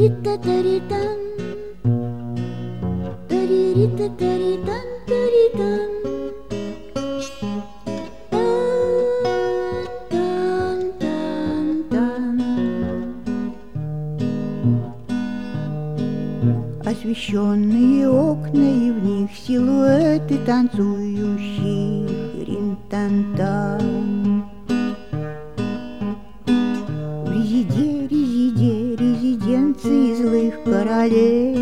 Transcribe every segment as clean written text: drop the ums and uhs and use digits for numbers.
Тарита-таритан, таририта-таритан, таритан. Тан-тан-тан-тан. Освещенные окна, и в них силуэты танцующих рин-тан-тан. В резиденции злых королей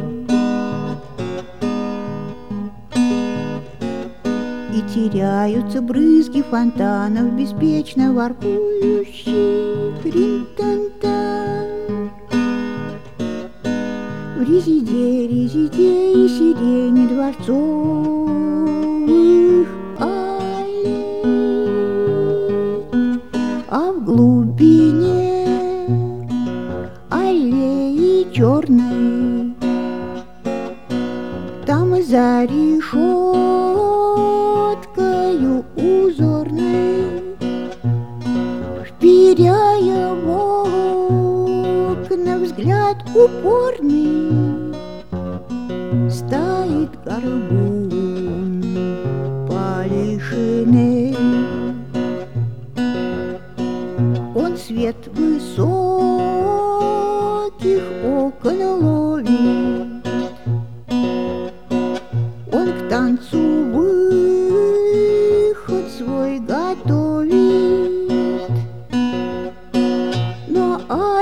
и теряются брызги фонтанов, беспечно воркующих рин-тан-тан. В резиде и сирени дворцовых аллей, а в глубине аллеи черной там за решеткою узорной, вперяя в окна взгляд упорный, стоит горбун Полишинель. Он свет высоких окон ловит, он к танцу выход свой готовит, но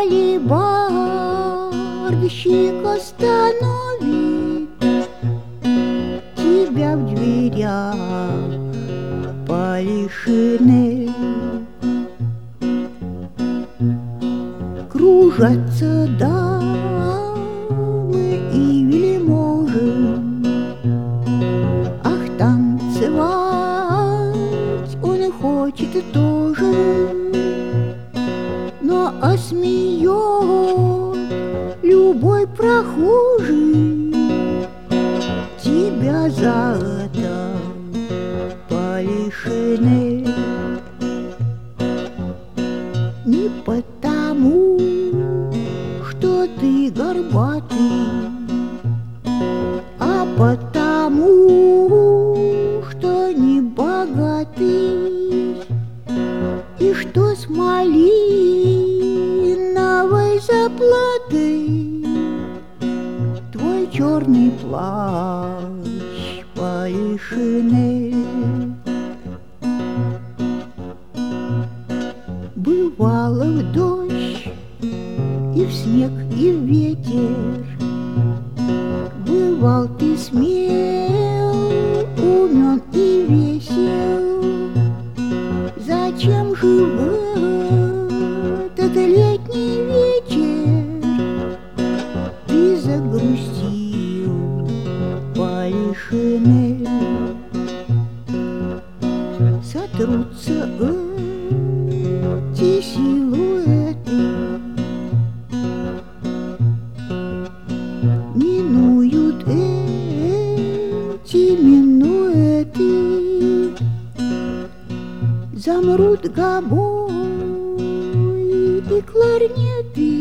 алибардщик остановит тебя в дверях, Полишинель. Кружатся дамы и вельможи, ах, танцевать он хочет тоже, но осмеет любой прохожий тебя за это, Полишинель. Не потому, что ты горбатый, а потому, что не богатый, и что с малиновой заплатой твой черный плащ, Полишинель. Бывало в дождь, и в снег, и в ветер, бывал ты смел, умен и весел. Зачем же в этот летний вечер ты загрустил, Полишинель? Сотрутся эти силуэты, минуют эти минуэты, замрут гобои и кларнеты,